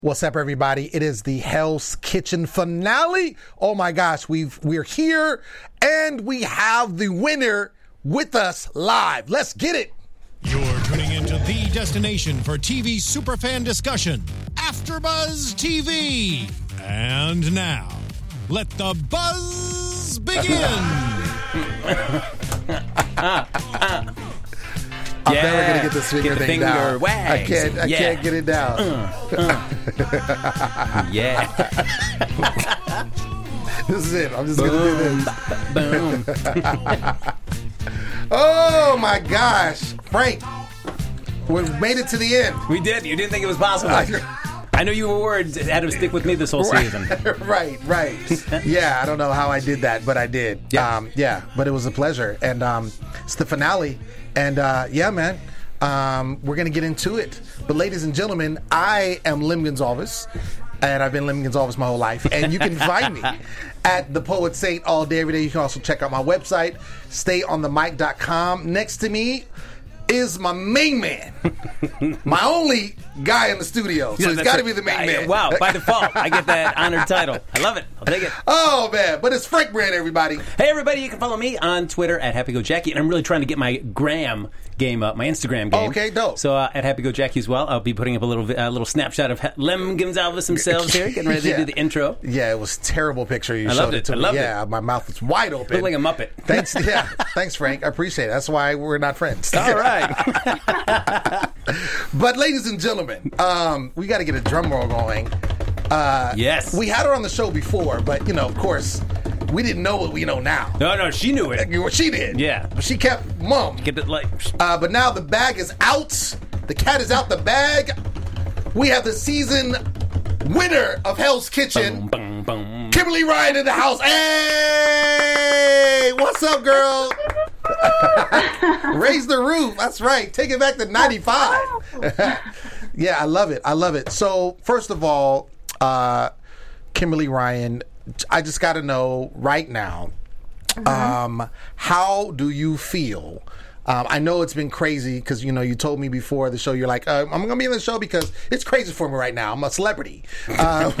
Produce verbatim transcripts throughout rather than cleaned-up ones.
What's up, everybody? It is the Hell's Kitchen finale. Oh my gosh, we've we're here and we have the winner with us live. Let's get it. You're tuning into the destination for T V superfan discussion, AfterBuzz T V. And now, let the buzz begin. I'm Yeah. never gonna get the swinger Get the thing finger down. wags. I can't. I Yeah. can't get it down. Uh, uh. Yeah. This is it. I'm just Boom. gonna do this. Boom. Oh my gosh, Frank, we made it to the end. We did. You didn't think it was possible. I know you were worried it had to stick with me this whole season. right, right. Yeah, I don't know how I did that, but I did. Yeah. Um, yeah, but it was a pleasure. And um, it's the finale. And uh, yeah, man, um, we're going to get into it. But ladies and gentlemen, I am Lim Gonzalez, and I've been Lim Gonzalez my whole life. And you can find me at The Poet Saint all day, every day. You can also check out my website, stay on the mic dot com. Next to me is my main man, my only guy in the studio. So Yeah, he's that's got to a- be the main I- man. Wow, by default, I get that honored title. I love it. I'll take it. Oh, man. But it's Frank Brand, everybody. Hey, everybody, you can follow me on Twitter at HappyGoJackie, and I'm really trying to get my Gram game up, my Instagram game. Okay, dope. So uh, at HappyGoJackie as well, I'll be putting up a little uh, little snapshot of ha- Lem Gonzalez himself here, getting ready Yeah. to do the intro. Yeah, it was a terrible picture you I showed loved it it. to I me. loved it. Yeah, my mouth was wide open. Look like a Muppet. Thanks, yeah, thanks, Frank. I appreciate it. That's why we're not friends. All right. But ladies and gentlemen, um, we got to get a drum roll going. Uh, Yes. we had her on the show before, but you know, of course, we didn't know what we know now. No, no, she knew it. Well, she did. Yeah. But she kept mum. Get the like. Uh, but now the bag is out. The cat is out the bag. We have the season winner of Hell's Kitchen, Boom, boom, boom. Kimberly Ryan, in the house. Hey, what's up, girl? Raise the roof. That's right. Take it back to ninety-five. Yeah, I love it. I love it. So, first of all, uh, Kimberly Ryan, I just got to know right now, um, how do you feel? Um, I know it's been crazy because, you know, you told me before the show, you're like, uh, I'm going to be in the show because it's crazy for me right now. I'm a celebrity. Uh,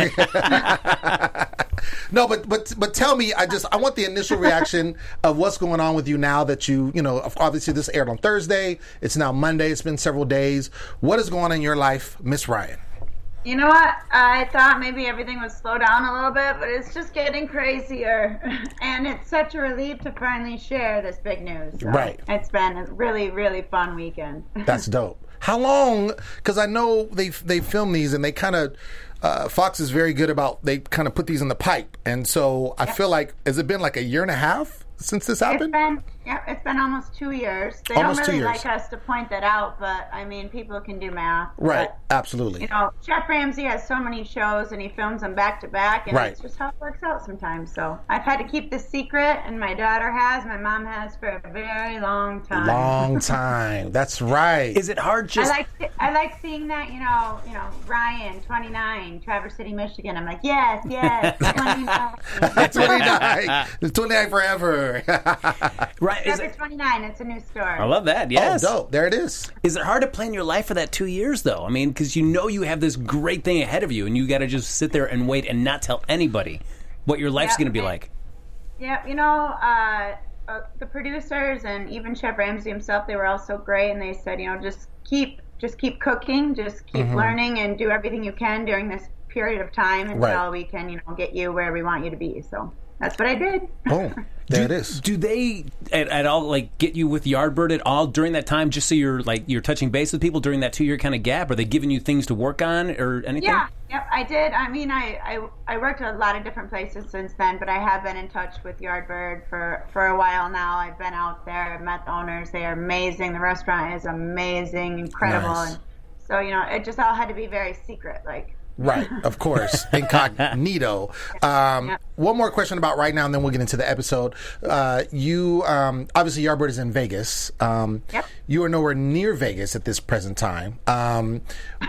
no, but but but tell me, I just I want the initial reaction of what's going on with you now that you, you know, obviously this aired on Thursday. It's now Monday. It's been several days. What is going on in your life, Miss Ryan? You know what? I thought maybe everything would slow down a little bit, but it's just getting crazier. And it's such a relief to finally share this big news. So Right. It's been a really, really fun weekend. That's dope. How long? Because I know they they film these and they kind of uh, Fox is very good about they kind of put these in the pipe, and so I feel like has it been like a year and a half since this It's happened? been, yeah, it's been almost two years. They Almost don't two really years. like us to point that out, but I mean, people can do math. Right. But, Absolutely. you know, Chef Ramsay has so many shows and he films them back to back, and Right. it's just how it works out sometimes. So I've had to keep this secret, and my daughter has, my mom has for a very long time. Long time. That's right. Is it hard I just. like I like seeing that, you know, you know, Ryan, twenty-nine, Traverse City, Michigan. I'm like, yes, yes, twenty-nine. twenty-nine. It's twenty-nine forever. Right. Is Traverse it, twenty-nine, it's a new store. I love that. Yes. Oh, dope. There it is. Is it hard to plan your life for that two years, though? I mean, because you know you have this great thing ahead of you, and you got to just sit there and wait and not tell anybody what your life's Yeah, going to be and- like. Yeah, you know, uh, uh, the producers and even Chef Ramsay himself, they were all so great, and they said, you know, just keep just keep cooking, just keep Mm-hmm. learning, and do everything you can during this period of time until Right. we can, you know, get you where we want you to be. So that's what I did. Boom. There it is. Do they at, at all like get you with Yardbird at all during that time, just so you're like you're touching base with people during that two year kind of gap? Are they giving you things to work on or anything? Yeah, yep, I did. I mean, I, I I worked at a lot of different places since then, but I have been in touch with Yardbird for, for a while now. I've been out there, I've met the owners. They are amazing. The restaurant is amazing, incredible. Nice. And so, you know, it just all had to be very secret, like. Right, of course, incognito. Um, Yeah. One more question about right now, and then we'll get into the episode. Uh, you um, obviously Yardbird is in Vegas. Um, Yep. You are nowhere near Vegas at this present time. Um,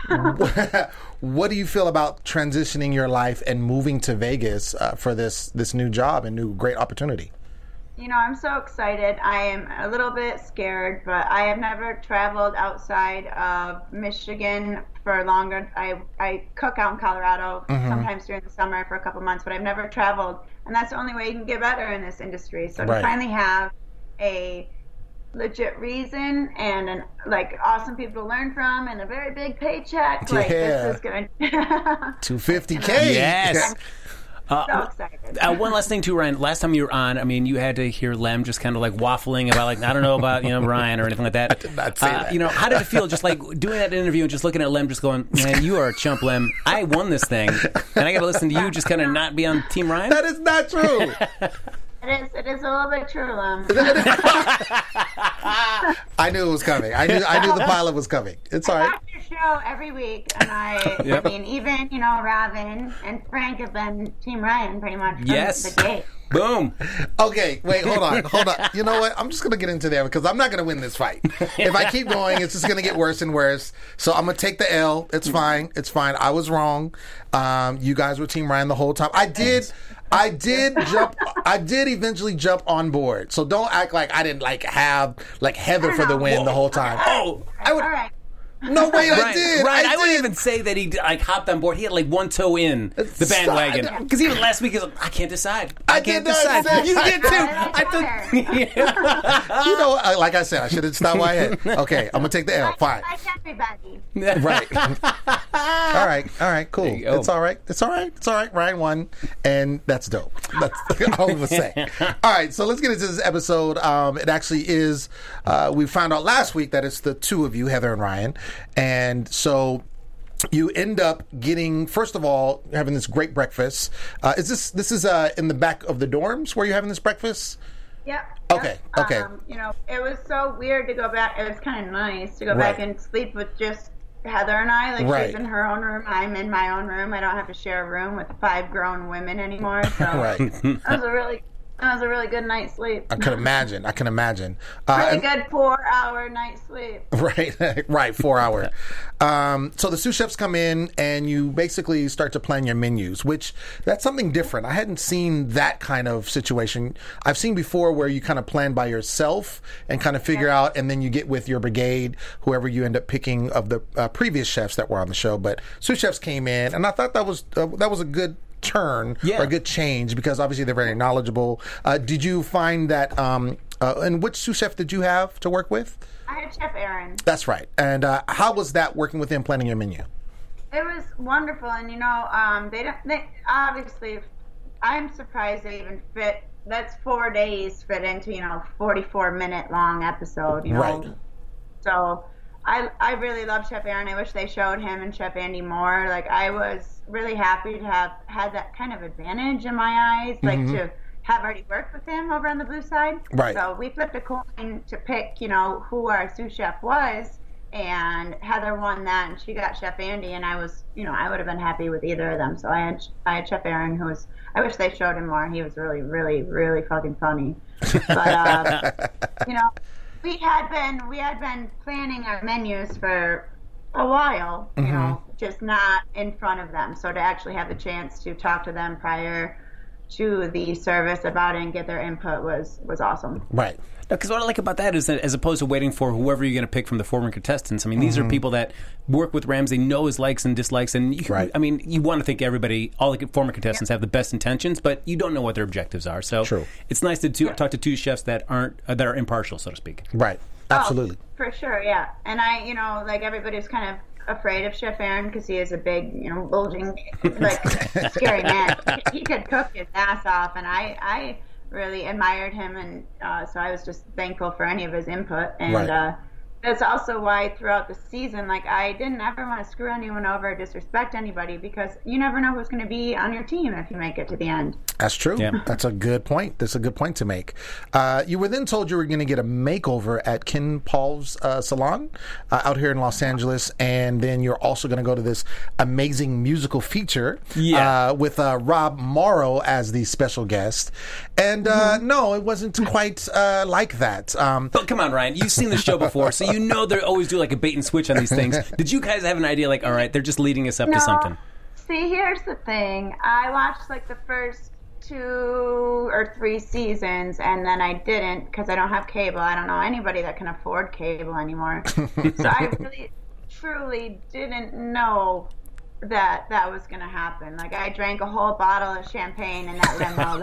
what do you feel about transitioning your life and moving to Vegas uh, for this this new job and new great opportunity? you know, I'm so excited. I am a little bit scared, but I have never traveled outside of Michigan for longer. I, I cook out in Colorado mm-hmm. sometimes during the summer for a couple months, but I've never traveled. And that's the only way you can get better in this industry. So right. to finally have a legit reason and an like awesome people to learn from and a very big paycheck, like yeah. this is good. two hundred fifty K. Yes. Uh, so excited. uh, one last thing too, Ryan. Last time you were on, I mean, you had to hear Lem just kind of like waffling about like I don't know about you know Ryan or anything like that. I did not say uh, that. You know, how did it feel just like doing that interview and just looking at Lem, just going, man, you are a chump, Lem. I won this thing, and I got to listen to you just kind of not be on Team Ryan. That is not true. It is. It is a little bit true, Lem. I knew it was coming. I knew. I knew the pilot was coming. It's all I right. watch your show every week, and I. Yep. I mean, even you know, Robin and Frank have been Team Ryan pretty much from Yes. the gate. Boom. Okay, wait, hold on, hold on. You know what? I'm just gonna get into there because I'm not gonna win this fight. If I keep going, it's just gonna get worse and worse. So I'm gonna take the L. It's fine. It's fine. I was wrong. Um, you guys were Team Ryan the whole time. I did. I did jump. I did eventually jump on board. So don't act like I didn't like have like Heather for the win the whole time. Oh, I would. All right. No way, I Right, did. right. I, I, wouldn't did. even say that he like hopped on board. He had like one toe in the bandwagon because even last week he was like, I can't decide. I, I can't did not decide. say You that. did too. I I thought. Yeah. You know, I- like I said, I should have stopped where I had. Okay, I'm gonna take the L. Fine. Like everybody. Right. all right. All right. Cool. you go. It's all right. It's all right. It's all right. Ryan won, and that's dope. That's all I'm gonna say. All right. So let's get into this episode. Um, it actually is. Uh, we found out last week that it's the two of you, Heather and Ryan, and so. You end up getting, first of all, having this great breakfast. Uh, is this this is uh, in the back of the dorms where you're having this breakfast? Yep. Okay, Yep. okay. Um, you know, it was so weird to go back. It was kind of nice to go Right. back and sleep with just Heather and I. Like Right. she's in her own room, I'm in my own room. I don't have to share a room with five grown women anymore. So Right. that was a really, that was a really good night's sleep. I can imagine. I can imagine. Uh, Really and- good four-hour night's sleep. Right, right, four hour. Um, so the sous chefs come in and you basically start to plan your menus, which that's something different. I hadn't seen that kind of situation. I've seen before where you kind of plan by yourself and kind of figure out, and then you get with your brigade, whoever you end up picking of the uh, previous chefs that were on the show. But sous chefs came in, and I thought that was uh, that was a good turn Yeah. or a good change because obviously they're very knowledgeable. Uh, did you find that? Um, uh, and which sous chef did you have to work with? I had Chef Aaron. That's right. And uh, how was that working with him planning your menu? It was wonderful, and you know, um, they don't. They obviously, I'm surprised they even fit. That's four days fit into you know forty-four minute long episode. You know, Right. so I I really love Chef Aaron. I wish they showed him and Chef Andy more. Like I was really happy to have had that kind of advantage in my eyes, like to have already worked with him over on the blue side. Right. So we flipped a coin to pick, you know, who our sous chef was, and Heather won that, and she got Chef Andy, and I was, you know, I would have been happy with either of them. So I had I had Chef Aaron, who was, I wish they showed him more. He was really, really, really fucking funny. But uh, you know, we had been we had been planning our menus for a while, you know, just not in front of them. So to actually have the chance to talk to them prior to the service about it and get their input was was awesome. Right. Because what I like about that is that as opposed to waiting for whoever you're going to pick from the former contestants, I mean, these are people that work with Ramsay, know his likes and dislikes, and you, Right. I mean, you want to think everybody, all the former contestants have the best intentions, but you don't know what their objectives are. So True. it's nice to two, talk to two chefs that aren't uh, that are impartial, so to speak. Right. Absolutely. Oh, for sure, yeah. And I, you know, like everybody's kind of afraid of Chef Aaron because he is a big, you know, bulging, like scary man. He, he could cook his ass off, and I, I really admired him, and uh, so I was just thankful for any of his input. And Right. uh, that's also why throughout the season, like I didn't ever want to screw anyone over, or disrespect anybody, because you never know who's going to be on your team if you make it to the end. That's true. Yeah. That's a good point. That's a good point to make. Uh, you were then told you were going to get a makeover at Ken Paul's uh, salon uh, out here in Los Angeles, and then you're also going to go to this amazing musical feature Yeah. uh, with uh, Rob Morrow as the special guest. And uh, no, it wasn't quite uh, like that. Um, But come on, Ryan, you've seen the show before, so you know they always do like a bait and switch on these things. Did you guys have an idea like, all right, they're just leading us up to something? See, here's the thing. I watched like the first two or three seasons, and then I didn't because I don't have cable. I don't know anybody that can afford cable anymore. So I really, truly didn't know that that was going to happen. Like, I drank a whole bottle of champagne in that limo.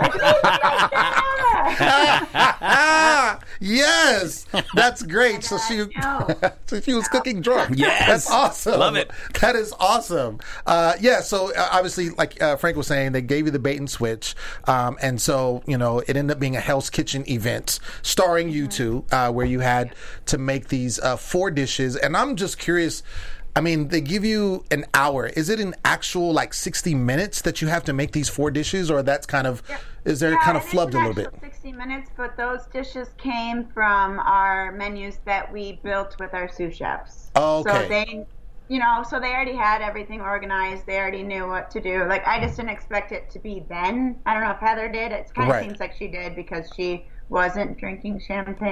Like, yes, that's great. So she, so she was cooking drunk. Yes, that's awesome. Love it. That is awesome. Uh, yeah. So uh, obviously, like uh, Frank was saying, they gave you the bait and switch, um, and so you know it ended up being a Hell's Kitchen event starring you two, uh, where you had to make these uh, four dishes. And I'm just curious. I mean, they give you an hour. Is it an actual like sixty minutes that you have to make these four dishes, or that's kind of yeah. is there yeah, kind of it flubbed is a little actual bit? sixty minutes, but those dishes came from our menus that we built with our sous chefs. Oh, okay. So they, you know, so they already had everything organized. They already knew what to do. Like, I just didn't expect it to be then. I don't know if Heather did. It kind of Right. seems like she did because she wasn't drinking champagne.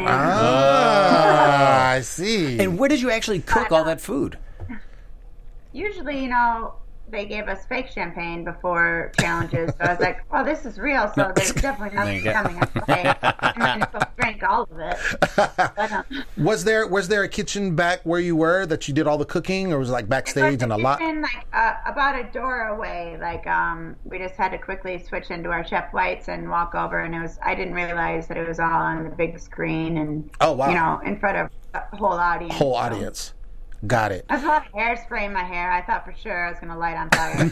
Ah, I see. And where did you actually cook all that food? Usually, you know, they gave us fake champagne before challenges. So I was like, well, this is real, so there's definitely nothing There you go. coming up fake. And then so drank all of it. But, um, Was there was there a kitchen back where you were that you did all the cooking, or was it like backstage and a lot? kitchen, like uh, about a door away. Like um, we just had to quickly switch into our Chef Whites and walk over, and it was. I didn't realize that it was all on the big screen and Oh, wow. you know, in front of the whole audience. Whole So audience. Got it. That's a lot of hairspray in my hair. I thought for sure I was going to light on fire.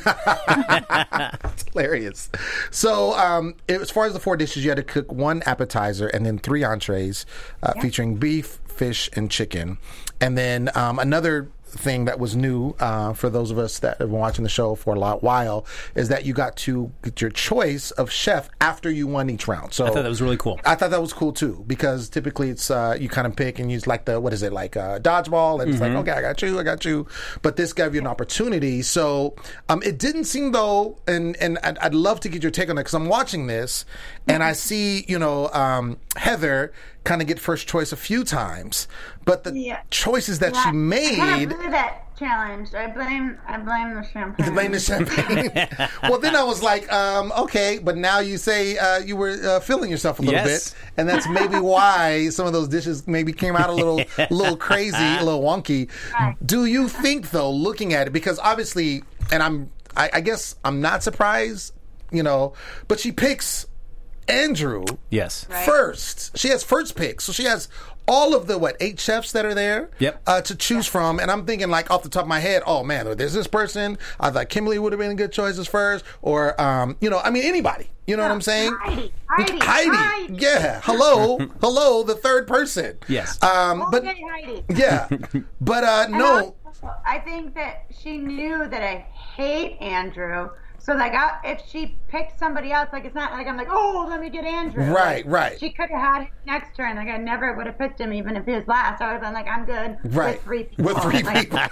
It's hilarious. So, um, as far as the four dishes, you had to cook one appetizer and then three entrees, uh, featuring beef, fish, and chicken, and then um, another thing that was new uh, for those of us that have been watching the show for a lot while is that you got to get your choice of chef after you won each round. So I thought that was really cool. I thought that was cool too, because typically it's uh, you kind of pick and use like the what is it like uh, dodgeball, and it's like, okay, I got you, I got you, but this gave you an opportunity. So um, it didn't seem though, and and I'd, I'd love to get your take on it, because I'm watching this and I see you know um, Heather kind of get first choice a few times, but the Yeah. choices that Yeah, she I made. kind of blew that challenge. I blame. I blame the champagne. The blame the champagne. Well, then I was like, um, okay, but now you say uh, you were uh, feeling yourself a little Yes. bit, and that's maybe why some of those dishes maybe came out a little, a little crazy, a little wonky. Do you think, though, looking at it, because obviously, and I'm, I, I guess I'm not surprised, you know, but she picks Andrew Yes. Right. first. She has first pick, so she has all of the what eight chefs that are there Yep. uh, to choose from. And I'm thinking, like, off the top of my head, oh man, there's this person. I thought Kimberly would have been good choices first, or um, you know, I mean anybody. You know what I'm saying? Heidi. Heidi. Heidi. Heidi. Yeah. Hello. Hello. The third person. Yes. Um, but Okay, Heidi. yeah. But uh, And no. also, I think that she knew that I hate Andrew. So like, I, if she picked somebody else, like it's not like I'm like, oh, let me get Andrew. Right, Like, right. She could have had him next turn. Like I never would have picked him, even if he was last. I would have been like, I'm good Right. with three people. With three Like, people.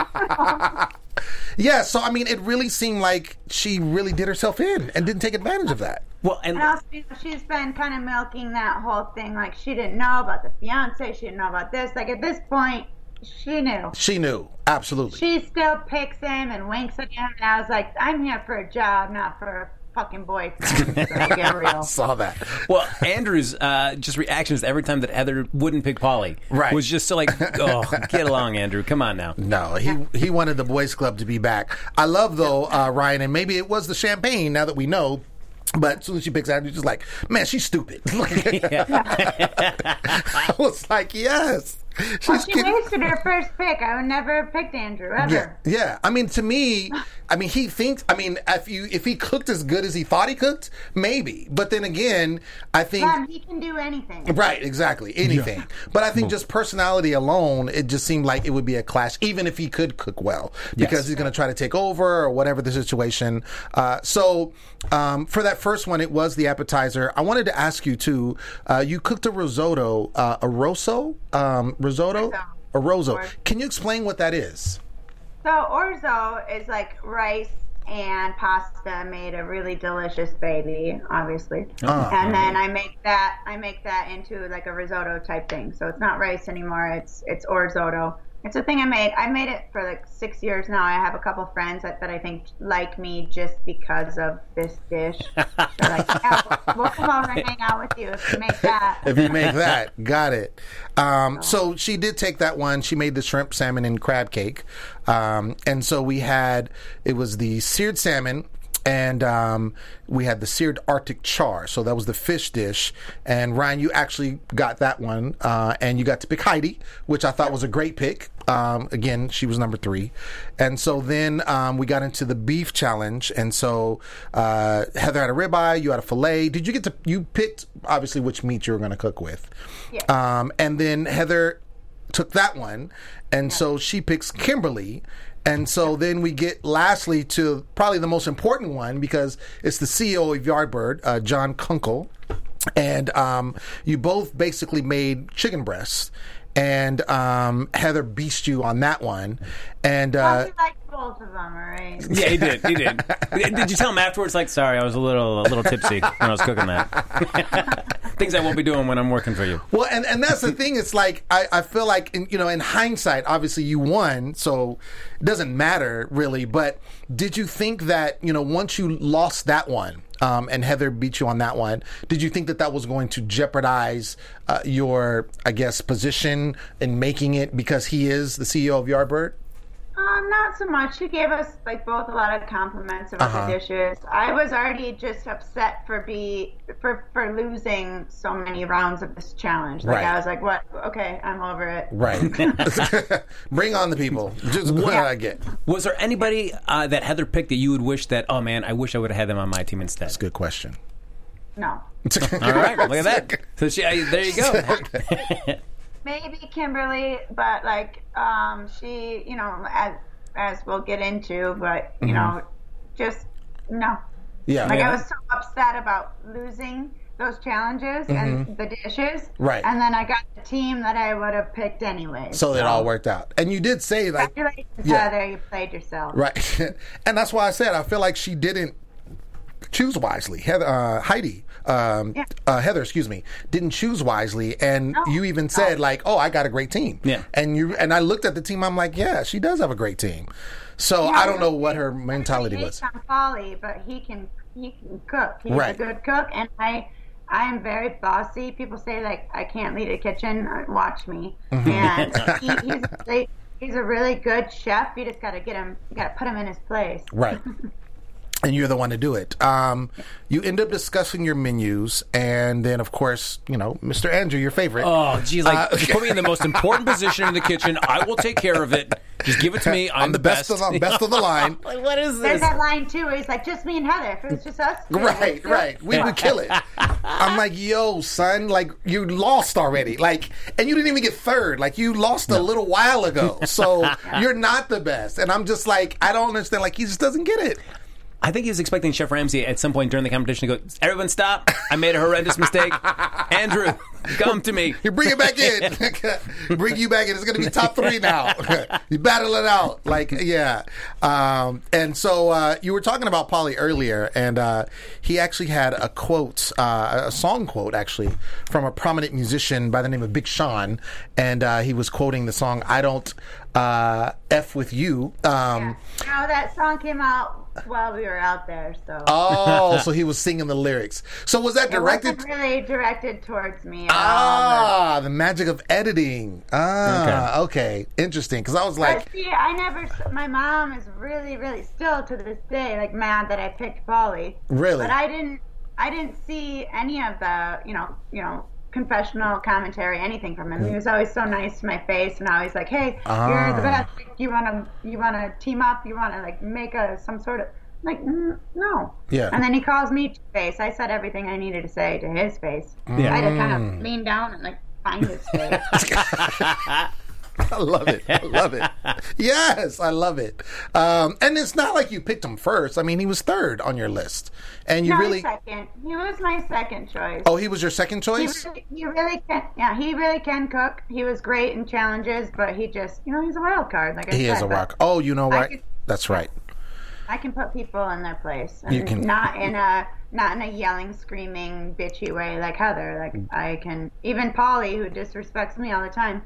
Yeah. So I mean, it really seemed like she really did herself in and didn't take advantage of that. Well, and And also, you know, she's been kind of milking that whole thing. Like she didn't know about the fiance. She didn't know about this. Like at this point, she knew. She knew. Absolutely. She still picks him and winks at him. And I was like, I'm here for a job, not for a fucking boyfriend. So get real. Saw that. well, Andrew's uh, just reactions every time that Heather wouldn't pick Polly Right. was just so like, oh, get along, Andrew. Come on now. No, he he wanted the boys' club to be back. I love though, uh, Ryan, and maybe it was the champagne. Now that we know. But as soon as she picks Andrew, just like, man, she's stupid. I was like, yes. She's Well, she getting- wasted her first pick. I would never have picked Andrew, ever. Yeah, yeah. I mean, to me, I mean, he thinks. I mean, if you if he cooked as good as he thought he cooked, maybe. But then again, I think. Um, he can do anything. Right, exactly. Anything. But I think just personality alone, it just seemed like it would be a clash, even if he could cook well, because Yes. he's going to try to take over or whatever the situation. Uh, so um, for that first one, it was the appetizer. I wanted to ask you, too, uh, you cooked a risotto, uh, a rosso, um, risotto? Orzo. A rosso. Orzo. Can you explain what that is? So orzo is like rice and pasta made a really delicious baby, obviously. Ah. And then I make that I make that into like a risotto type thing. So it's not rice anymore. It's it's orzotto. It's a thing I made. I made it for like six years now. I have a couple friends that, that I think like me just because of this dish. They're like, yeah, we'll, we'll come over and hang out with you if you make that. If you make that, got it. Um, so she did take that one. She made the shrimp, salmon, and crab cake. Um, and so we had, it was the seared salmon, and um, we had the seared Arctic char. So that was the fish dish. And Ryan, you actually got that one. Uh, and you got to pick Heidi, which I thought was a great pick. Um, again, she was number three. And so then um, we got into the beef challenge. And so uh, Heather had a ribeye, you had a filet. Did you get to, you picked obviously which meat you were going to cook with. Yeah. Um, and then Heather took that one. And yeah. so she picks Kimberly. And so then we get lastly to probably the most important one, because it's the C E O of Yardbird, uh, John Kunkel. And um, you both basically made chicken breasts. And um, Heather beast you on that one. And uh, well, he liked both of them, right? Yeah, he did. He did. Did you tell him afterwards? Like, sorry, I was a little, a little tipsy when I was cooking that. Things I won't be doing when I'm working for you. Well, and, and that's the thing. It's like I, I feel like in, you know, in hindsight, obviously you won, so it doesn't matter really. But did you think that, you know, once you lost that one, Um, and Heather beat you on that one, did you think that that was going to jeopardize uh, your, I guess, position in making it, because he is the C E O of Yardbird? Um, not so much. He gave us like both a lot of compliments about Uh-huh. the dishes. I was already just upset for be for for losing so many rounds of this challenge. Like Right. I was like, what? Okay, I'm over it. Right. Bring on the people. Just what did I get? Was there anybody uh, that Heather picked that you would wish that, oh man, I wish I would have had them on my team instead? That's a good question. No. All right, look at that. So she, I, there you go. Maybe Kimberly, but like um, she, you know, as as we'll get into, but you know, just no. Yeah. Like Yeah. I was so upset about losing those challenges and the dishes, Right. And then I got the team that I would have picked anyway. So it all worked out. And you did say, like, Congratulations, yeah. Heather, you played yourself. right. And that's why I said I feel like she didn't choose wisely. Heather, uh, Heidi, um, Yeah. uh, Heather, excuse me, didn't choose wisely. And No. you even said, No. like, oh, I got a great team. Yeah. And you and I looked at the team. I'm like, yeah, she does have a great team. So Yeah, I don't know everybody- what her mentality everybody was. hates on Polly, but he can he can cook. He's Right. a good cook, and I I am very bossy. People say like I can't lead a kitchen. Uh, Watch me, Mm-hmm. and he, he's a really, he's a really good chef. You just got to get him. You got to put him in his place. Right. And you're the one to do it. Um, you end up discussing your menus, and then, of course, you know, Mister Andrew, your favorite. Oh, geez, like, Uh, put me in the most important position in the kitchen. I will take care of it. Just give it to me. I'm, I'm the best, of the best of the line. Like, what is There's this? that line too where he's like, just me and Heather. If it was just us, two, Right, we'd right. We would kill it. I'm like, yo, son, like you lost already. Like, and you didn't even get third. Like you lost a little while ago. So you're not the best. And I'm just like, I don't understand. Like he just doesn't get it. I think he was expecting Chef Ramsay at some point during the competition to go, everyone stop. I made a horrendous mistake. Andrew, come to me. You bring it back in. Bring you back in. It's going to be top three now. You battle it out. Like, yeah. Um, and so uh, you were talking about Pauly earlier, and uh, he actually had a quote, uh, a song quote, actually, from a prominent musician by the name of Big Sean. And uh, he was quoting the song, I Don't uh, F With You. Um, Yeah. No, that song came out while we were out there, so oh, so he was singing the lyrics. So was that it directed? wasn't really directed towards me at all. Ah, the magic of editing. Ah, okay, interesting. Because I was But like, see, I never. My mom is really, really still to this day like mad that I picked Polly. Really? But I didn't. I didn't see any of the, you know, you know, confessional commentary, anything from him. He was always so nice to my face, and always like, "Hey, you're the Ah. best. You wanna, you wanna team up? You wanna like make a some sort of like mm, no." Yeah. And then he calls me to face. I said everything I needed to say to his face. Yeah. I had to kind Mm. of lean down and like find his face. I love it. I love it. Yes, I love it. Um, and it's not like you picked him first. I mean, he was third on your list, and you no, really. second. He was my second choice. Oh, he was your second He choice. really, he really can. Yeah, he really can cook. He was great in challenges, but he just, you know, he's a wild card. Like I He said, is a but rock. Oh, you know I what? could- That's right. I can put people in their place, and You can- not in a not in a yelling, screaming, bitchy way like Heather. Like I can, even Polly, who disrespects me all the time.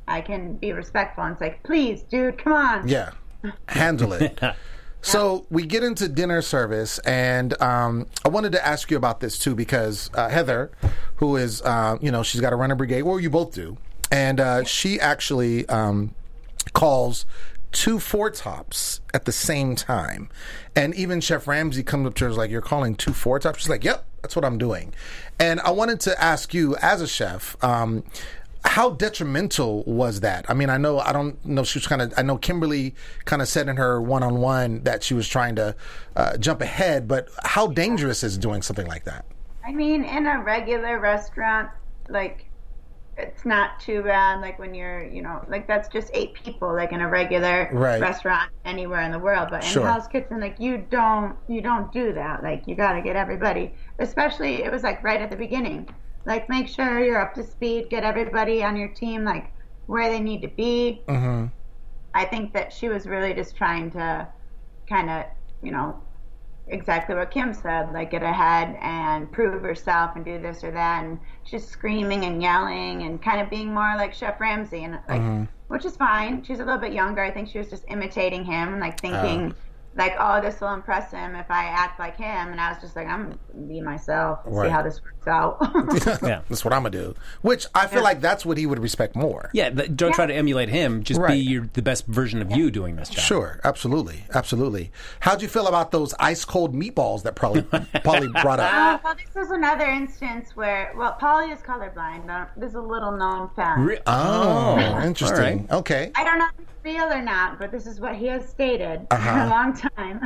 I can be respectful. And it's like, please, dude, come on. Yeah, handle it. So we get into dinner service, and um, I wanted to ask you about this too, because uh, Heather, who is, uh, you know, she's got a runner brigade, well, you both do, and uh, she actually um, calls two four tops at the same time. And even Chef Ramsay comes up to her and is like, you're calling two four tops? She's like, yep, that's what I'm doing. And I wanted to ask you, as a chef, um, how detrimental was that? I mean, I know, I don't know, she was kind of, I know Kimberly kind of said in her one-on-one that she was trying to uh, jump ahead, but how dangerous is doing something like that? I mean, in a regular restaurant, like, it's not too bad, like when you're, you know, like that's just eight people, like in a regular right. restaurant anywhere in the world. But in sure. Hell's Kitchen, like you don't, you don't do that. Like you got to get everybody, especially it was like right at the beginning. Like make sure you're up to speed, get everybody on your team, like where they need to be. Mm-hmm. I think that she was really just trying to kind of, you know, exactly what Kim said, like get ahead and prove herself and do this or that, and she's screaming and yelling and kind of being more like Chef Ramsay, and like, mm-hmm. which is fine. She's a little bit younger. I think she was just imitating him and like thinking, uh, like, oh, this will impress him if I act like him. And I was just like, I'm gonna be myself, right. see how this works out. Yeah, that's what I'm gonna do. Which I feel yeah. like that's what he would respect more. Yeah, don't yeah. try to emulate him. Just right. be your, the best version of yeah. you doing this job. Sure, absolutely, absolutely. How'd you feel about those ice cold meatballs that Polly, Polly brought up? Uh, well, this is another instance where, well, Polly is colorblind. Uh, there's a little known fact. Re- oh, oh, interesting. Right. Okay. I don't know if it's real or not, but this is what he has stated uh-huh. for a long time.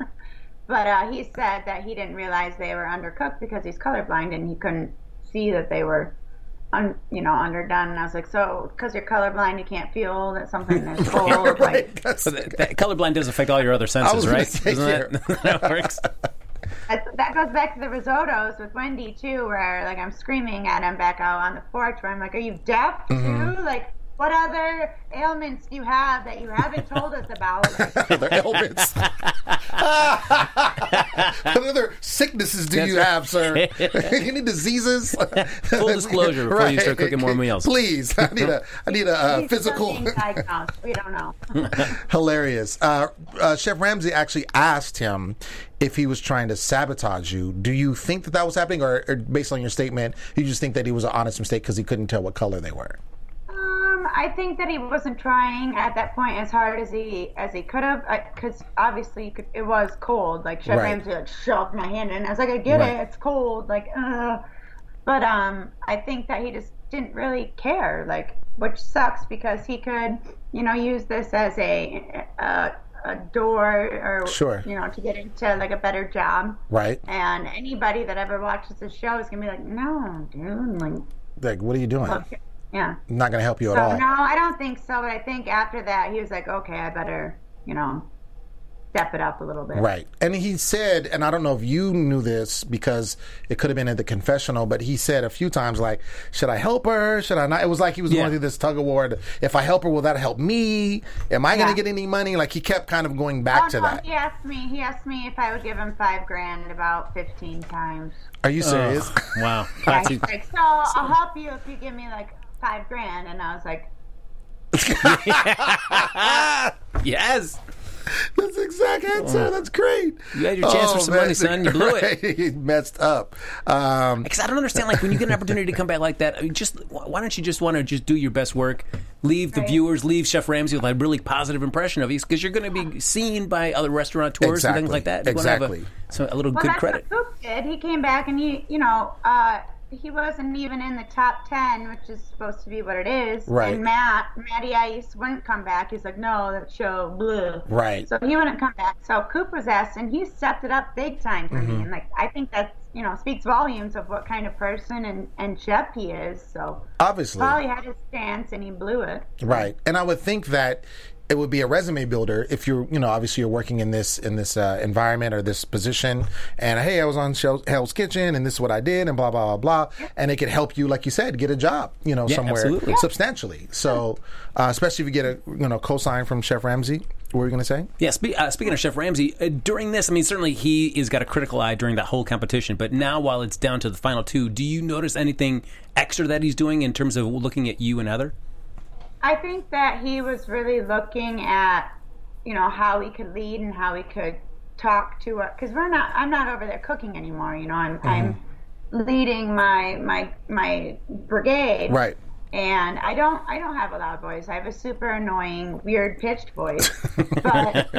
But uh, he said that he didn't realize they were undercooked because he's colorblind and he couldn't see that they were, un, you know, underdone. And I was like, so because you're colorblind, you can't feel that something is cold. Right. Like, That's, so that, that colorblind does affect all your other senses, right? Say, Isn't that how it works? That, that goes back to the risottos with Wendy too, where like I'm screaming at him back out on the porch, where I'm like, "Are you deaf too? Mm-hmm. Like, what other ailments do you have that you haven't told us about?" Other ailments. What other sicknesses do That's you right. have, sir? Any diseases? Full disclosure before right. you start cooking more meals. Please, I need a, I need a uh, He's physical. still being diagnosed. We don't know. Hilarious. Uh, uh, Chef Ramsay actually asked him if he was trying to sabotage you. Do you think that that was happening, or, or based on your statement, you just think that he was an honest mistake because he couldn't tell what color they were? Um, I think that he wasn't trying at that point as hard as he as he could have, because obviously you could, it was cold. Like Chef Right. Ramsay like shoved my hand in. I was like, I get Right. it, it's cold. Like, uh. But um, I think that he just didn't really care. Like, which sucks because he could, you know, use this as a a, a door or Sure. you know, to get into like a better job. Right. And anybody that ever watches the show is gonna be like, no, dude, like, Like, what are you doing? okay. Yeah. Not going to help you So, at all. no, I don't think so. But I think after that, he was like, okay, I better, you know, step it up a little bit. Right. And he said, and I don't know if you knew this because it could have been at the confessional, but he said a few times, like, should I help her? Should I not? It was like he was Yeah. going through this tug of war. If I help her, will that help me? Am I going Yeah. to get any money? Like, he kept kind of going back Oh, to no, that. He asked me. He asked me if I would give him five grand about fifteen times. Are you serious? Oh, wow. Yeah, That's- he's like, so I'll help you if you give me like five grand. And I was like, yes. That's the exact answer. That's great. You had your chance for some money, son. You blew it. Right. You messed up. Um, Because I don't understand, like, when you get an opportunity to come back like that, I mean, just why don't you just want to just do your best work, leave the Right. viewers, leave Chef Ramsay with a really positive impression of you, because you're going to be seen by other restaurateurs Exactly. and things like that. You Exactly. want to have a, so a little well, good that's credit. what Coop did. He came back and he, you know, uh, he wasn't even in the top ten, which is supposed to be what it is. Right. And Matt, Matty Ice wouldn't come back. He's like, no, that show, bleh. Right. So he wouldn't come back. So Coop was asked, and he stepped it up big time for Mm-hmm. me. And like, I think that's, you know, speaks volumes of what kind of person and, and chef he is. So Obviously. Polly had his stance, and he blew it. Right. And I would think that it would be a resume builder if you're, you know, obviously you're working in this in this uh, environment or this position, and hey, I was on Shell- Hell's Kitchen, and this is what I did, and blah blah blah blah, and it could help you, like you said, get a job, you know, Yeah, somewhere absolutely. substantially. So, uh, especially if you get a you know cosign from Chef Ramsay. What were you going to say? Yeah, spe- uh, speaking of Chef Ramsay, uh, during this, I mean, certainly he has got a critical eye during that whole competition, but now while it's down to the final two, do you notice anything extra that he's doing in terms of looking at you and Heather? I think that he was really looking at, you know, how he could lead and how he could talk to us, because we're not. I'm not over there cooking anymore. You know, I'm mm-hmm. I'm leading my my my brigade. Right. And I don't I don't have a loud voice. I have a super annoying, weird pitched voice. But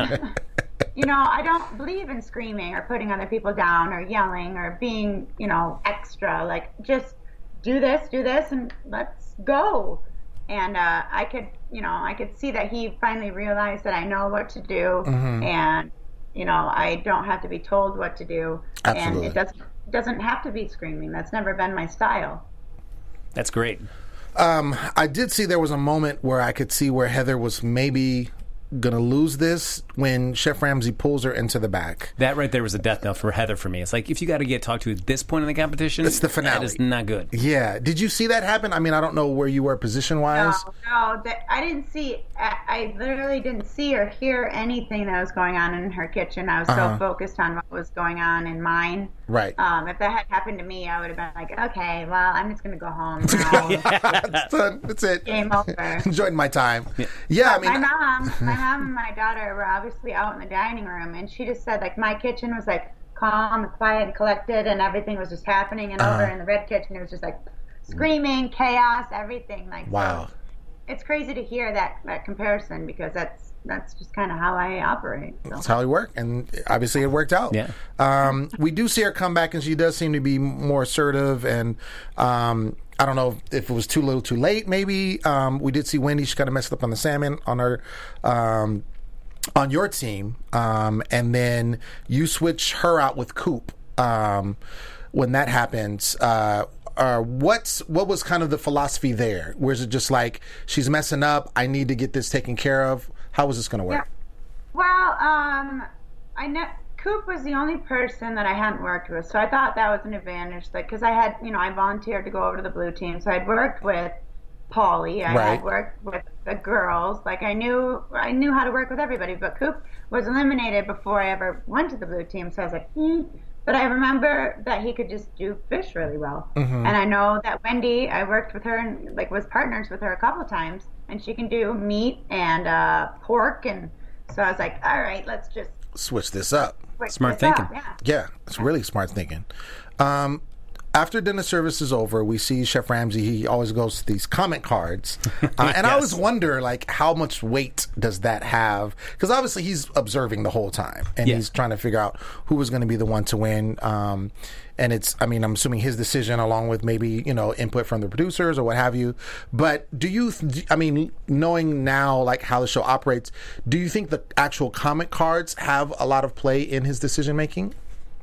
you know, I don't believe in screaming or putting other people down or yelling or being, you know, extra. Like, just do this, do this, and let's go. And uh, I could, you know, I could see that he finally realized that I know what to do, mm-hmm. and you know, I don't have to be told what to do. Absolutely. And it doesn't doesn't have to be screaming. That's never been my style. That's great. Um, I did see there was a moment where I could see where Heather was maybe going to lose this when Chef Ramsay pulls her into the back. That right there was a death knell for Heather for me. It's like, if you got to get talked to at this point in the competition, it's the finale. That is not good. Yeah. Did you see that happen? I mean, I don't know where you were position-wise. No, no. That, I didn't see, I, I literally didn't see or hear anything that was going on in her kitchen. I was uh-huh. so focused on what was going on in mine. Right. Um, if that had happened to me, I would have been like, okay, well, I'm just going to go home now. That's, done. That's it. Game over. Enjoyed my time. Yeah, yeah I mean. My mom, my mom and my daughter were obviously out in the dining room, and she just said, like, my kitchen was, like, calm and quiet and collected, and everything was just happening, and uh-huh. over in the red kitchen, it was just, like, screaming, chaos, everything. Like, wow. So it's crazy to hear that, that comparison, because that's that's just kind of how I operate. So. That's how I work, and obviously it worked out. Yeah. Um, we do see her come back, and she does seem to be more assertive, and um, I don't know if it was too little too late, maybe. Um, we did see Wendy. She kind of messed up on the salmon on her... Um, on your team, um, and then you switch her out with Coop. Um, when that happens, uh, uh, what's what was kind of the philosophy there? Was it just like, she's messing up, I need to get this taken care of? How was this going to work? Yeah. Well, um, I know Coop was the only person that I hadn't worked with, so I thought that was an advantage. Like, because I had, you know, I volunteered to go over to the blue team, so I'd worked with Paulie. I right. had worked with the girls. Like, I knew I knew how to work with everybody, but Coop was eliminated before I ever went to the blue team, so I was like, hmm. But I remember that he could just do fish really well. Mm-hmm. And I know that Wendy, I worked with her and, like, was partners with her a couple times, and she can do meat and uh, pork, and so I was like, all right, let's just switch this up. Switch smart this thinking. Up. Yeah. Yeah, it's really smart thinking. Um, After dinner service is over, we see Chef Ramsay. He always goes to these comment cards. Uh, and yes. I always wonder, like, how much weight does that have? Because obviously he's observing the whole time. And yeah. he's trying to figure out who was going to be the one to win. Um, and it's, I mean, I'm assuming his decision along with maybe, you know, input from the producers or what have you. But do you, I mean, knowing now, like, how the show operates, do you think the actual comment cards have a lot of play in his decision making?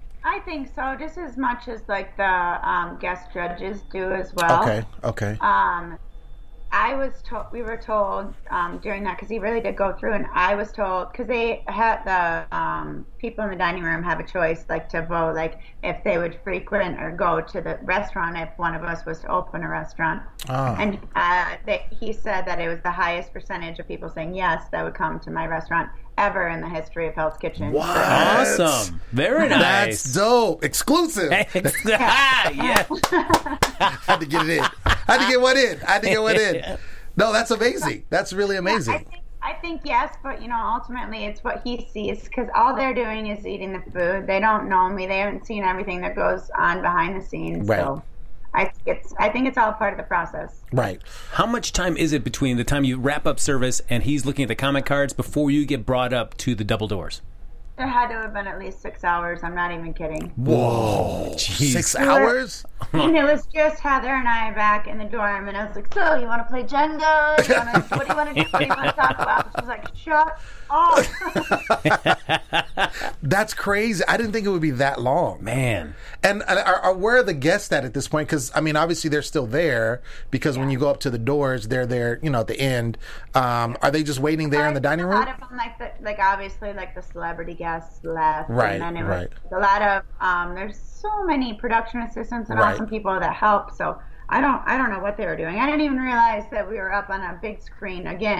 I think so, just as much as, like, the um, guest judges do as well. Okay, okay. Um, I was told, we were told um, during that, because he really did go through, and I was told, because they had the um, people in the dining room have a choice, like, to vote, like, if they would frequent or go to the restaurant if one of us was to open a restaurant. Oh. And uh, they, he said that it was the highest percentage of people saying yes that would come to my restaurant ever in the history of Hell's Kitchen. What? Awesome. Very nice. That's dope. Exclusive. yeah. yeah. Had to get it in. Had to get one in. Had to get one in. No, that's amazing. That's really amazing. Yeah, I, think, I think yes, but, you know, ultimately it's what he sees, because all they're doing is eating the food. They don't know me. They haven't seen everything that goes on behind the scenes. Right. So I think it's I think it's all part of the process. Right. How much time is it between the time you wrap up service and he's looking at the comment cards before you get brought up to the double doors? There had to have been at least six hours. I'm not even kidding. Whoa. Jeez. Six hours? And it was just Heather and I back in the dorm, and I was like, so, you want to play Jenga? You wanna, what do you want to do? What do you want to talk about? She was like, shut up. That's crazy. I didn't think it would be that long. Man. And are, are, where are the guests at at this point? Because, I mean, obviously they're still there, because yeah. when you go up to the doors, they're there, you know, at the end. Um, are they just waiting there in the dining room? A lot of them, like, the, like obviously, like the celebrity guests left. Right, and then it right. was a lot of, um, there's so many production assistants and right. awesome people that help. So I don't, I don't know what they were doing. I didn't even realize that we were up on a big screen again.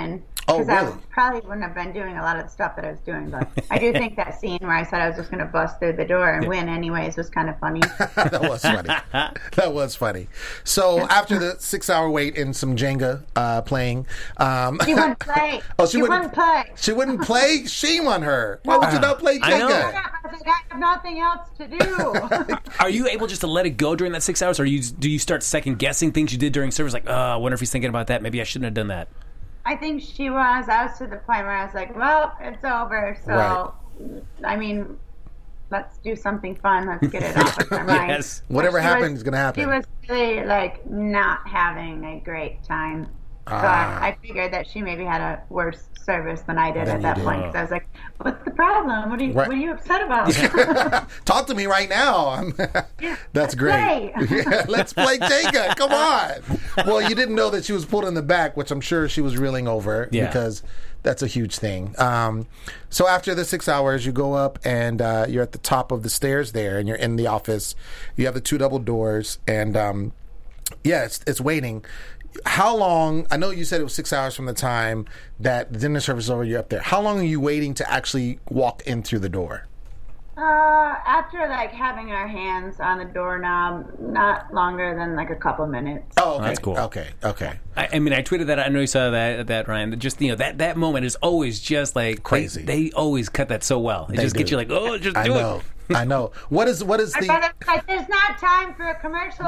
Oh, Because really? I probably wouldn't have been doing a lot of the stuff that I was doing, but I do think that scene where I said I was just going to bust through the door and win anyways was kind of funny. That was funny. That was funny. So after the six-hour wait and some Jenga uh, playing, um, She wouldn't play. oh, she, she wouldn't, wouldn't play. She wouldn't play. Shame on her. Why would you not play I know. Jenga? I was like, I have nothing else to do. Are you able just to let it go during that six hours, or you do you start second guessing things you did during service? Like, oh, I wonder if he's thinking about that. Maybe I shouldn't have done that. I think she was. I was to the point where I was like, well, it's over. So, Right. I mean, let's do something fun. Let's get it off of our mind. Yes. Whatever But she happens was- is gonna happen. She was really, like, not having a great time. So Ah. I, I figured that she maybe had a worse service than I did Than at you that did. point. Because I was like, what's the problem? What are you, Right. what are you upset about? Talk to me right now. I'm- That's great. play. Yeah, let's play Jenga. Come on. Well, you didn't know that she was pulled in the back, which I'm sure she was reeling over Yeah. because that's a huge thing. Um, so after the six hours, you go up and uh, you're at the top of the stairs there, and you're in the office. You have the two double doors, and um, yeah, it's, it's waiting. How long? I know you said it was six hours from the time that the dinner service is over. You're up there. How long are you waiting to actually walk in through the door? Uh, after, like, having our hands on the doorknob, not longer than, like, a couple minutes. Oh, okay. That's cool. Okay, okay. I, I mean, I tweeted that. I know you saw that, that Ryan. That just you know, that, that moment is always just like Crazy. They, they always cut that so well. It They just gets do. you like, oh, just I do know. it. I know. What is what is My the brother was like, there's not time for a commercial.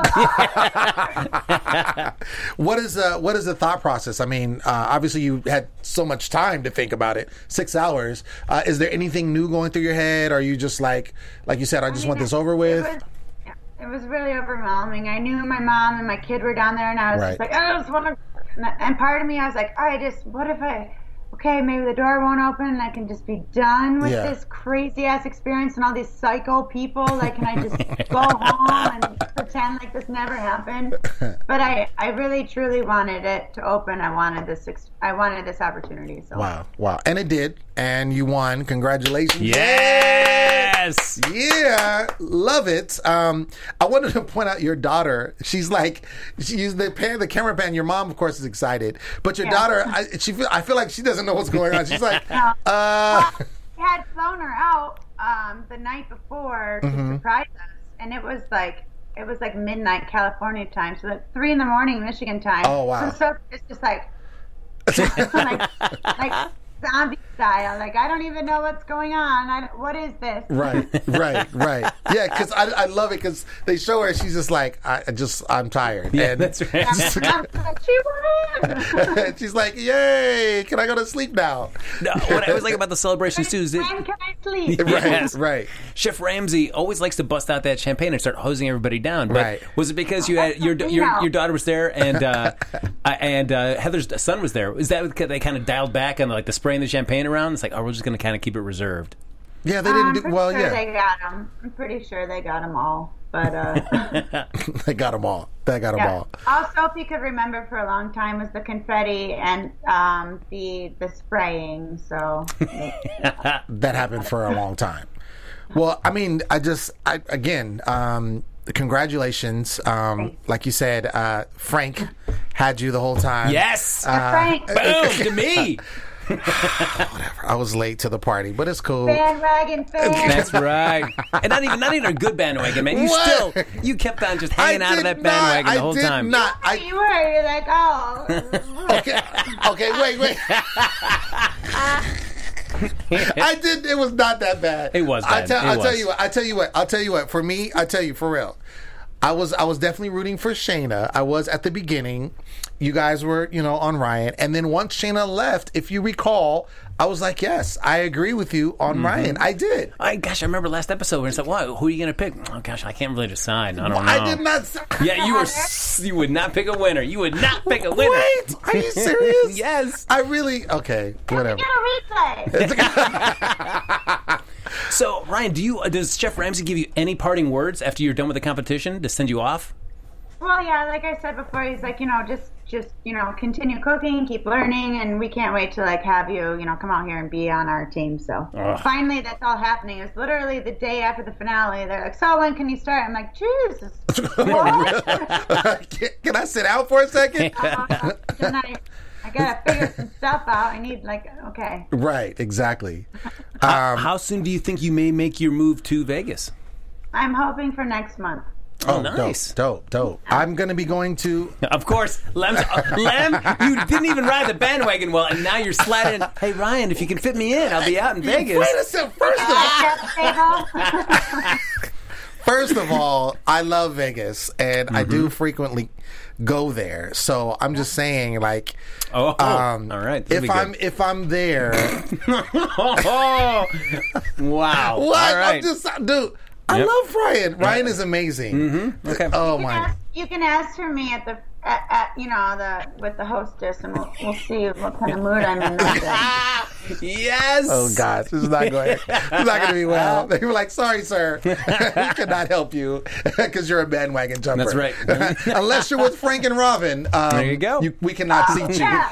what is uh what is the thought process? I mean, uh, obviously you had so much time to think about it. Six hours. Uh, is there anything new going through your head? Or are you just like like you said, I just want this over with? It was, it was really overwhelming. I knew my mom and my kid were down there, and I was Right. just like, I just want to. And part of me, I was like, all right, just what if I? Okay, maybe the door won't open, and I can just be done with Yeah. this crazy ass experience and all these psycho people. Like, can I just go home and pretend like this never happened? But I, I really, truly wanted it to open. I wanted this. Ex- I wanted this opportunity. So. Wow, wow. And it did. And you won. Congratulations. Yes. Yeah, love it. Um, I wanted to point out your daughter. She's like, she's the pan, the camera pan. Your mom, of course, is excited, but your Yeah. daughter, I, she, feel, I feel like she doesn't know what's going on. She's like, No. uh, Well, we had flown her out um, the night before to Mm-hmm. surprise us, and it was like it was like midnight California time, so like three in the morning Michigan time. Oh, wow. So, so it's just like like like zombie style. Like I don't even know what's going on. I, what is this? right, right, right. Yeah, because I, I love it because they show her. She's just like, I I just, I'm tired. Yeah, and that's right. I'm like, she won. she's like, yay! Can I go to sleep now? No, what I always like about the celebrations too is that When can I sleep? Right, Yes. right. Chef Ramsay always likes to bust out that champagne and start hosing everybody down. But Right. was it because you had your That's your, something your daughter was there and uh, uh, and uh, Heather's son was there? Is that because they kind of dialed back on like the spraying the champagne around? It's like, oh, we're just going to kind of keep it reserved. Yeah, they I'm didn't do pretty well. sure Yeah, they got them. I'm pretty sure they got them all. But uh, they got them all. They got them yeah. all. Also, if you could remember for a long time, was the confetti and um, the the spraying. So That happened for a long time. Well, I mean, I just, I, again, um, congratulations. Um, like you said, uh, Frank had you the whole time. Yes, Uh, Frank, boom to me. I was late to the party, but it's cool. bandwagon fan. That's right. And not even not even a good bandwagon, man. You What? still you kept on just I hanging out of did that not- bandwagon the whole I did time. Not, I, You were. You're like, oh. okay, okay, wait, wait. I did. It was not that bad. It was I bad. tell, It I'll tell was. you what. I tell you what. I'll tell you what. For me, I tell you for real. I was I was definitely rooting for Shayna. I was at the beginning. You guys were, you know, on Ryan, and then once Shayna left, if you recall, I was like, yes, I agree with you on Mm-hmm. Ryan. I did. I gosh, I remember last episode when it's like, "Wow, who are you gonna pick?" Oh gosh, I can't really decide. I don't know. I did not. Say, Yeah, you were. s- You would not pick a winner. You would not pick a winner. Wait, are you serious? Yes. I really. Okay, whatever. Get a replay. So, Ryan, do you uh, does Chef Ramsay give you any parting words after you're done with the competition to send you off? Well, yeah, like I said before, he's like, you know, just, just, you know, continue cooking, keep learning, and we can't wait to like have you, you know, come out here and be on our team. So Ugh. finally, that's all happening. It was literally the day after the finale. They're like, so when can you start? I'm like, Jesus. What? can, can I sit out for a second? Uh, tonight. I gotta figure some stuff out. I need like okay. Right, exactly. How, Um, how soon do you think you may make your move to Vegas? I'm hoping for next month. Oh, nice. Dope, dope, dope. I'm going to be going to... Of course, Lem's, uh, Lem, you didn't even ride the bandwagon well, and now you're sliding. Hey, Ryan, if you can fit me in, I'll be out in Vegas. Wait a second. First of all, first of all, I love Vegas, and mm-hmm. I do frequently go there. So I'm just saying, like, oh, um, all right. If I'm if I'm there, oh, wow. What? All right. I'm just, dude. I Yep. love Ryan. Ryan is amazing. Mm-hmm. Okay. Oh you my. Can ask, you can ask for me at the at, at you know the with the hostess, and we'll, we'll see what kind of mood I'm in that day. Yes. Oh gosh, this is not going. It's not going to be well. They were like, "Sorry, sir, we cannot help you because you're a bandwagon jumper." That's right. Unless you're with Frank and Robin. Um, there you go. You, we cannot Oh, seat yeah.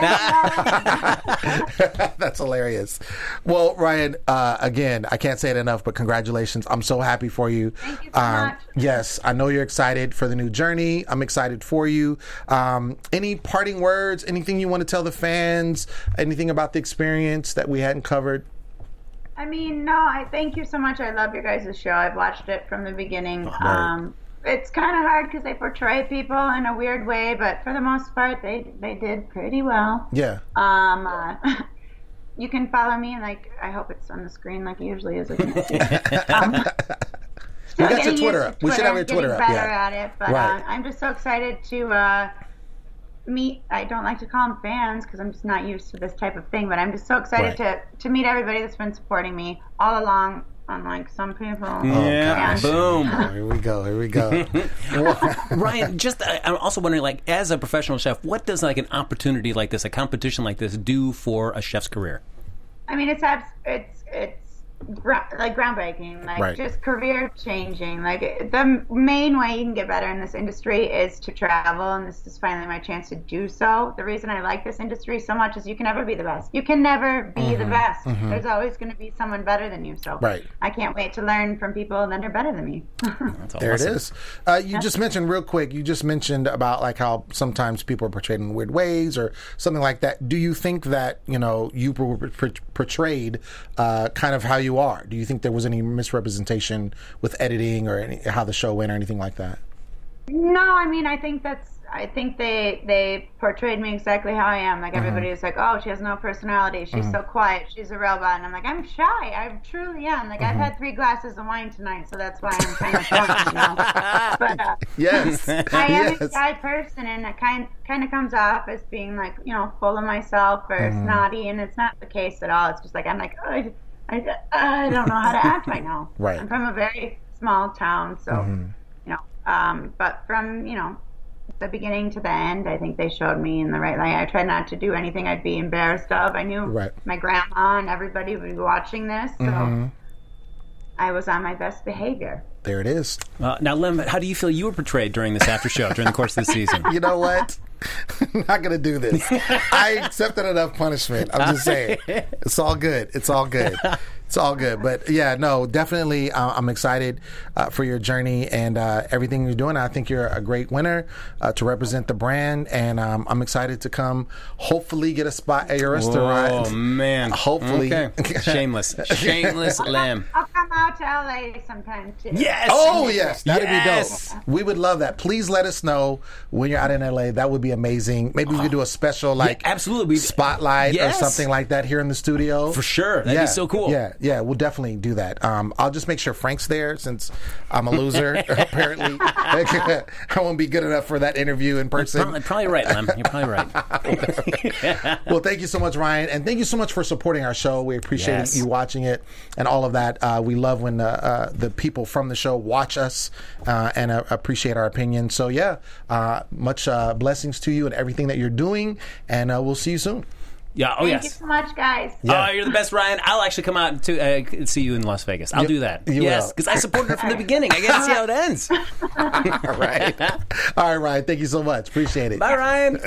you. That's hilarious. Well, Ryan, uh, again, I can't say it enough, but congratulations. I'm so happy for you. Thank you so um, much. Yes, I know you're excited for the new journey. I'm excited for you. Um, any parting words? Anything you want to tell the fans? Anything about the experience that we hadn't covered? I mean, no, I thank you so much. I love your guys' show. I've watched it from the beginning. Oh, right. Um, it's kind of hard because they portray people in a weird way, but for the most part, they they did pretty well. Yeah. Um, uh, you can follow me, and like I hope it's on the screen, like it usually is. Like, um, We still got your getting Twitter used up. to We should have your getting Twitter up, better yeah. at it, but Right. uh, I'm just so excited to uh, meet. I don't like to call them fans because I'm just not used to this type of thing. But I'm just so excited Right. to to meet everybody that's been supporting me all along. Unlike some people. Yeah. gosh. Boom. Here we go. Here we go. Ryan, just uh, I'm also wondering, like, as a professional chef, what does like an opportunity like this, a competition like this, do for a chef's career? I mean, it's abs- it's it's gra- like groundbreaking, like Right. just career changing. Like the main way you can get better in this industry is to travel, and this is finally my chance to do so. The reason I like this industry so much is you can never be the best. You can never be the best. There's always going to be someone better than you. So Right. I can't wait to learn from people that are better than me. That's There awesome. it is. Uh, you just mentioned real quick. You just mentioned about like how sometimes people are portrayed in weird ways or something like that. Do you think that you know you were por- portrayed uh, kind of how you are? Do you think there was any misrepresentation with editing or any, how the show went or anything like that? No, I mean, I think that's. I think they they portrayed me exactly how I am. Like everybody is like, oh, she has no personality. She's so quiet. She's a robot. And I'm like, I'm shy. I truly am. Like I've had three glasses of wine tonight, so that's why I'm kind of drunk. You know? But uh, Yes. I am yes. a shy person, and it kind kind of comes off as being like, you know, full of myself or snotty, and it's not the case at all. It's just like I'm like, oh, I, I, I don't know how to act right now. Right. I'm from a very small town, so you know. Um, but from you know. the beginning to the end, I think they showed me in the right light. I tried not to do anything I'd be embarrassed of. I knew Right. my grandma and everybody would be watching this, so I was on my best behavior. There it is. Uh, now, Lem, how do you feel you were portrayed during this after show, during the course of the season? You know what? I'm not going to do this. I accepted enough punishment. I'm just saying. It's all good. It's all good. It's all good. But yeah, no, definitely uh, I'm excited uh, for your journey and uh, everything you're doing. I think you're a great winner uh, to represent the brand. And um, I'm excited to come, hopefully, get a spot at your restaurant. Oh, man. Hopefully. Okay. Shameless. Shameless Lem. I'll come out to L A sometime too. Yes. Oh, yes. That'd Yes. be dope. We would love that. Please let us know when you're out in L A. That would be amazing. Maybe we could do a special, like, Yeah, absolutely. spotlight Yes. or something like that here in the studio. For sure. That'd yeah, be so cool. Yeah, yeah, we'll definitely do that. Um, I'll just make sure Frank's there since I'm a loser, apparently. I won't be good enough for that interview in person. Probably, probably right, Lem. You're probably right. Well, thank you so much, Ryan, and thank you so much for supporting our show. We appreciate Yes. you watching it and all of that. Uh, we love when uh, uh, the people from the show watch us uh, and uh, appreciate our opinion. So, yeah, uh, much uh, blessings to you and everything that you're doing, and uh, we'll see you soon. Yeah. Oh, Thank you yes. so much, guys. Yeah. Oh, you're the best, Ryan. I'll actually come out to uh, see you in Las Vegas. I'll You- do that. you yes, will. because I supported her from the beginning. I got to see how it ends. All right. All right, Ryan. Thank you so much. Appreciate it. Bye, Ryan.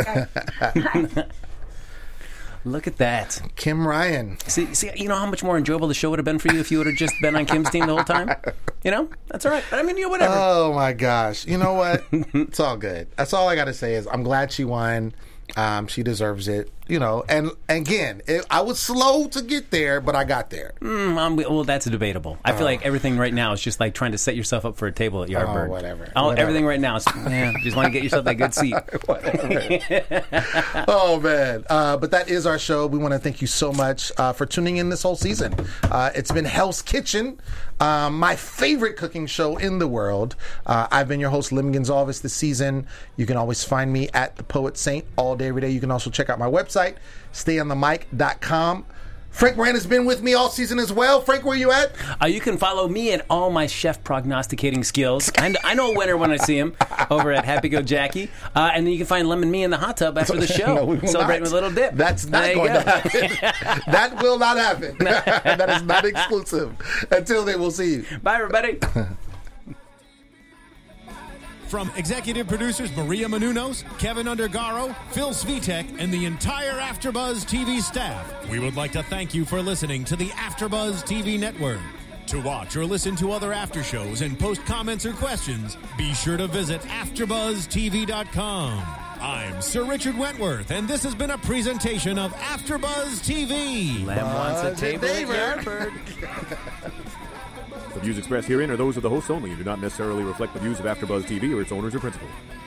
Look at that. Kim Ryan. See, see, you know how much more enjoyable the show would have been for you if you would have just been on Kim's team the whole time? You know? That's all right. But I mean, you know, whatever. Oh, my gosh. You know what? It's all good. That's all I got to say is I'm glad she won. Um, she deserves it, you know. And, and again, it, I was slow to get there, but I got there. Mm, um, well, that's debatable. I feel uh, like everything right now is just like trying to set yourself up for a table at Yardbird. Oh, whatever. Oh, whatever. Everything right now is, man, just want to get yourself that good seat. Oh, man. Uh, but that is our show. We want to thank you so much uh, for tuning in this whole season. Uh, it's been Hell's Kitchen, um, my favorite cooking show in the world. Uh, I've been your host, Lim Gonzalez, this season. You can always find me at The Poet Saint all day, every day. You can also check out my website, stay on the mic dot com. Frank Moran has been with me all season as well. Frank, where you at? Uh, you can follow me and all my chef prognosticating skills. I know, I know a winner when I see him over at Happy Go Jackie. Uh, and then you can find Lemon Me in the hot tub after the show. No, we will celebrating not. with a little dip. That's not there going go. to happen. That will not happen. That is not exclusive. Until then, we'll see you. Bye, everybody. From executive producers Maria Menounos, Kevin Undergaro, Phil Svitek, and the entire AfterBuzz T V staff, we would like to thank you for listening to the AfterBuzz T V network. To watch or listen to other after shows and post comments or questions, be sure to visit after buzz T V dot com. I'm Sir Richard Wentworth, and this has been a presentation of AfterBuzz T V. Lem wants a table at Yardbird. The views expressed herein are those of the hosts only and do not necessarily reflect the views of AfterBuzz T V or its owners or principals.